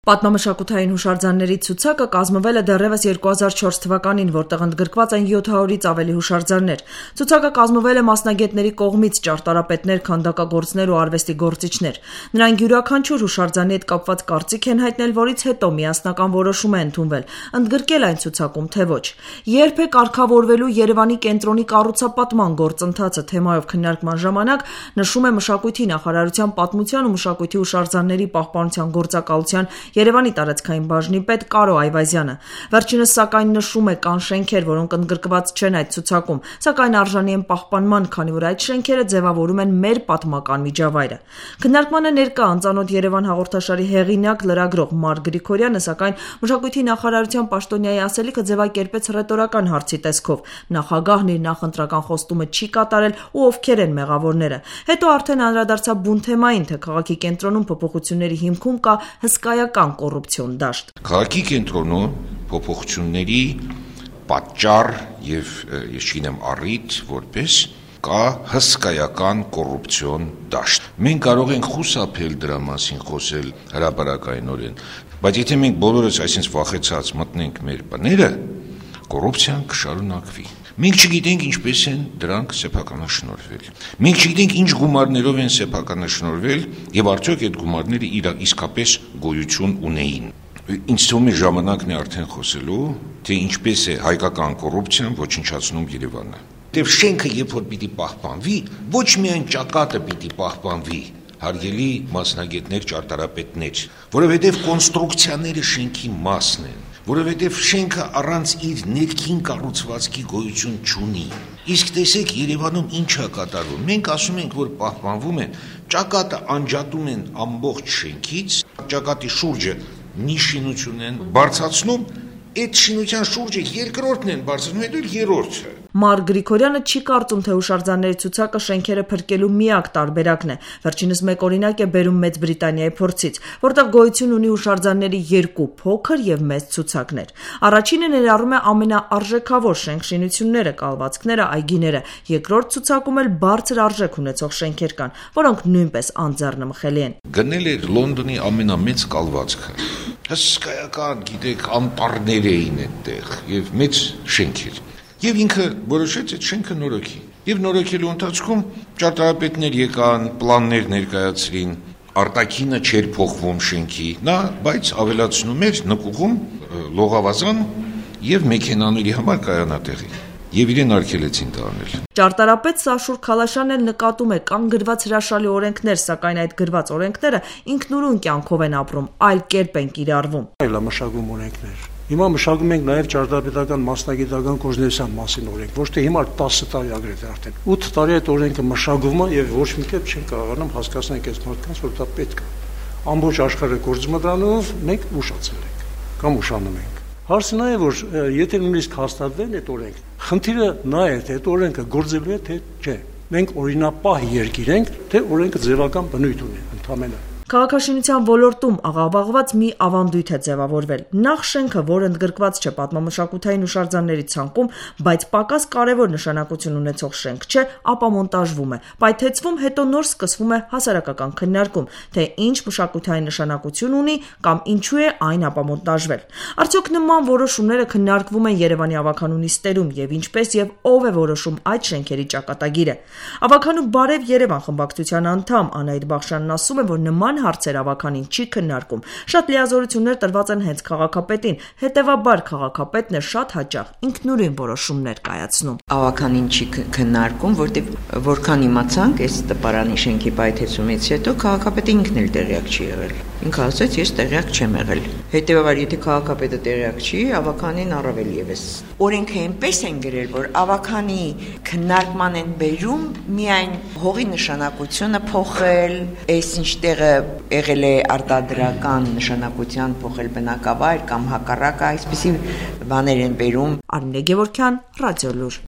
Պատմամշակութային հուշարձանների ցուցակը կազմվել է դեռևս 2004 թվականին, որտեղ ընդգրկված են 700-ից ավելի հուշարձաններ։ Ցուցակը կազմվել է մասնագետների կողմից՝ ճարտարապետներ, քանդակագործներ ու արվեստի գործիչներ։ Նրանք յուրաքանչյուր հուշարձանի հետ կապված կարծիք են հայտնել, որից հետո միասնական որոշում է ընդունվել՝ ընդգրկել այն ցուցակում, թե ոչ։ Երբ է կարգավորվելու Երևանի կենտրոնի կառուցապատման գործընթացը թեմայով քննարկման ժամանակ նշում է Մշակույթի նախարարության պատմության ու մշակույթի հուշարձանների պահպանության գործակալության Երևանի տարածքային բաժնի պետ Կարո Այվազյանը։ Վերջինս սակայն նշում է, կան շենքեր, որոնք ընդգրկված չեն այդ ցուցակում, սակայն արժանի են պահպանման, քանի որ այդ շենքերը ձևավորում են մեր պատմական միջավայրը։ Քննարկմանը ներկա Անծանոթ Երևան հաղորդաշարի հեղինակ լրագրող Մարկ Գրիգորյանը, սակայն Մշակույթի նախարարության պաշտոնյայի ասելիքը ձևակերպեց հռետորական հարցի տեսքով։ Նախագահն իր նախընտրական խոստումը չի կատարել ու ովքեր են մեղավորները։ Հետո արդեն անդրադարձավ բուն թեմային, թե քաղաքի կենտրոնում փոփոխությունների հիմքում կա հսկայական կոռուպցիոն դաշտ։ Քաղաքի կենտրոնում փոփոխությունների պատճառ եւ ես չգիտեմ առիթ որպես կա հսկայական կոռուպցիոն դաշտ։ Մենք կարող ենք խուսափել դրա մասին խոսել հրապարակայնորեն, բայց եթե մենք բոլորս այսպես վախեցած մտնենք մեր բները, կոռուպցիան կշարունակվի։ Մենք չգիտենք ինչպես են դրանք սեփականաշնորհվել։ Մենք չգիտենք ինչ գումարներով են սեփականաշնորհվել եւ արդյոք այդ գումարները իսկապես գոյություն ունեին։ Ինձ թվում է ժամանակն է արդեն խոսելու, թե ինչպես է հայկական կոռուպցիան ոչնչացնում Երևանը։ Եվ շենքը երբ որ պիտի պահպանվի, ոչ միայն ճակատը պիտի պահպանվի, հարգելի մասնագետներ, ճարտարապետներ, որովհետև կոնստրուկցիաները շենքի մասն են, որովհետև շենքը առանց իր ներքին կառուցվածքի գոյություն չունի։ Իսկ տեսեք Երևանում ինչ է կատարվում։ Մենք ասում ենք, որ պահպանվում են, ճակատը անջատում են ամբողջ շենքից, ճակատի շուրջը մի շինություն են բարձրացնում, այդ շինության շուրջը երկրորդն են բարձրացնում, հետո երրորդը։ Մարկ Գրիգորյանը չի կարծում, թե հուշարձանների ցուցակը շենքերը փրկելու միակ տարբերակն է։ Վերջինս մեկ օրինակ է բերում Մեծ Բրիտանիայի փորձից, որտեղ գոյություն ունի հուշարձանների երկու փոքր եւ մեծ ցուցակներ։ Առաջինը ներառում է ամենաարժեքավոր շենք-շինությունները, կալվածքները, այգիները։ Երկրորդ ցուցակում էլ բարձր արժեք ունեցող շենքեր կան, որոնք նույնպես անձեռնմխելի են։ Գնել էր Լոնդոնի ամենամեծ կալվածքը։ Հսկայական, գիտեք, անտառներ էին այդտեղ եւ մեծ շենքեր։ Եվ ինքը որոշեց այդ շենքը նորոգի։ Եվ նորոգելու ընթացքում ճարտարապետներ եկան, պլաններ ներկայացրին, արտաքինը չէր փոխվում շենքի, նա բայց ավելացնում էր նկուղում լողավազան եւ մեքենաների համար կայանատեղի։ Եվ իրեն արգելեցին տանել։ Ճարտարապետ Սաշուր Քալաշյանն էլ նկատում է, կան գրված հրաշալի օրենքներ, սակայն այդ գրված օրենքները ինքնուրույն կյանքով են ապրում, այլ կերպ են կիրառվում։ Այլ մշակում օրենքներ։ Հիմա մշակում ենք նաև ճարտարապետական մասնագիտական կորզնեության մասին օրենք, ոչ թե հիմա 10 տարի agrեթե արդեն 8 տարի այդ օրենքը մշակվում է եւ ոչ մի կերպ չեն կարողանում հասկանալ այս մարդկանց, որ դա պետք է։ Ամբողջ աշխարհը կորձում է դրանով, մենք ուշացել ենք կամ ուշանում ենք։ Հարցը նա է, որ եթե նույնիսկ հաստատվեն այդ օրենք, խնդիրը նա է, թե այդ օրենքը գործելու է թե չէ։ Մենք օրինապահ երկիր ենք, թե օրենքը ձևական բնույթ ունի ընդհանրապես։ Քաղաքաշինության ոլորտում աղավաղված մի ավանդույթ է ձևավորվել։ Նախ շենքը, որը ընդգրկված չէ պատմամշակութային հուշարձանների ցանկում, բայց պակաս կարևոր նշանակություն ունեցող շենք չէ, ապա մոնտաժվում է, պայթեցվում, հետո նոր սկսվում է հասարակական քննարկում, թե ինչ մշակութային նշանակություն ունի կամ ինչու է այն ապամոնտաժվել։ Արդյոք նման որոշումները քննարկվում են Երևանի ավականու նիստերում եւ ինչպես եւ ով է որոշում այդ շենքերի ճակատագիրը։ Ավականու Բարև Երևան խմբակցության անդամ Անահիտ Բախշյանն ասում է, որ նման հարցեր ավականին չի քննարկում։ Շատ լիազորություններ տրված են հենց քաղաքապետին, հետևաբար քաղաքապետն է շատ հաճախ ինքնուրույն որոշումներ կայացնում։ Ավականին չի քննարկում, որտեղ որքան իմացանք, այս տպարանի շենքի պայթեցումից հետո քաղաքապետը ինքն էլ տեղյակ չի եղել։ Ինքը ասաց, ես տեղյակ չեմ եղել։ Հետևաբար, եթե քաղաքապետը տեղյակ չի, ավականին առավել եւս։ Օրենքը այնպես են գրել, որ ավականի քննարկման են բերում միայն հողի նշանակությունը փոխել, այս ինչ տեղը եղել է արտադրական նշանակության փոխել բնակավայր կամ հակառակը, այսպիսի բաներ են բերում։ Արմինե Գևորգյան, Ռադիոլուր։